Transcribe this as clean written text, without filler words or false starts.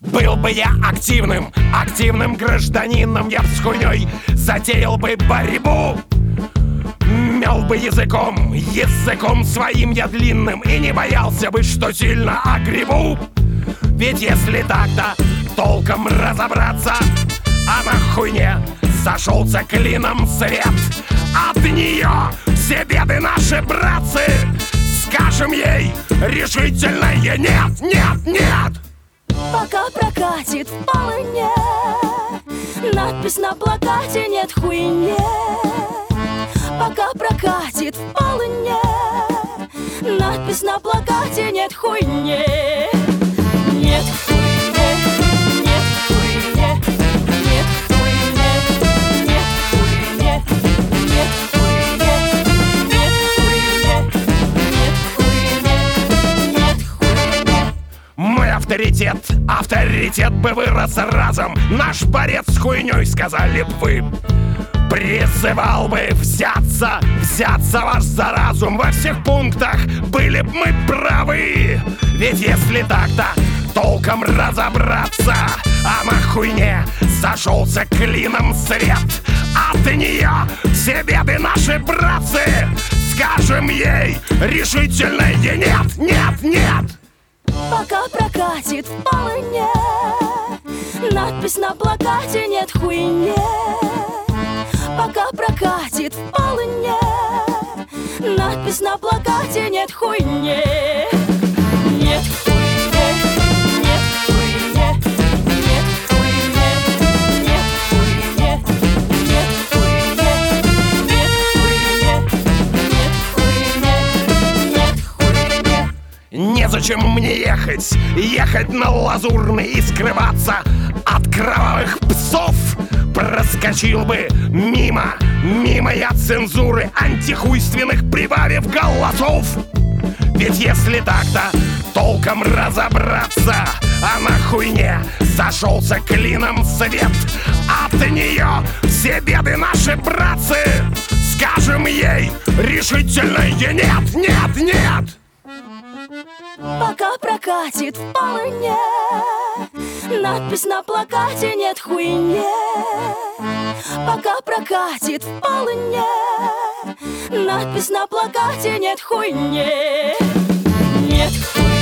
Был бы я активным гражданином, я б с хуйней затеял бы борьбу. Мел бы языком своим я длинным, и не боялся бы, что сильно огребу. Ведь если так-то толком разобраться, а на хуйне сошелся клином свет. От нее все беды наши, братцы, скажем ей решительное нет, нет, нет. Пока прокатит в полыне надпись на плакате «Нет хуйне». Пока прокатит в полыне надпись на плакате «Нет хуйне». Нет хуйне, нет хуйне, нет хуйне, нет хуйне, нет хуйне, нет хуйне, нет хуйне, нет хуйне. Мой авторитет бы вырос разом. Наш борец с хуйней, сказали б вы. Призывал бы взяться вас за разум. Во всех пунктах были б мы правы. Ведь если так-то толком разобраться, а на хуйне сошелся клином свет. От нее все беды наши, братцы, скажем ей решительное нет, нет, нет. Пока прокатит в полыне надпись на плакате «Нет хуйне». Пока прокатит в полыне надпись на плакате «Нет хуйне». Нет хуйне, нет хуйне, нет хуйне, нет хуйне, нет хуйне, нет хуйне, нет хуйне, нет хуйне. Незачем мне ехать на Лазурный и скрываться от кровавых псов. Проскочил бы мимо я цензуры антихуйственных, прибавив голосов. Ведь если так-то толком разобраться, а на хуйне сошелся клином свет. От нее все беды наши, братцы, скажем ей решительное нет, нет, нет. Пока прокатит в полыне надпись на плакате «Нет хуйне». Пока прокатит в полыне надпись на плакате «Нет хуйне». Нет хуйне.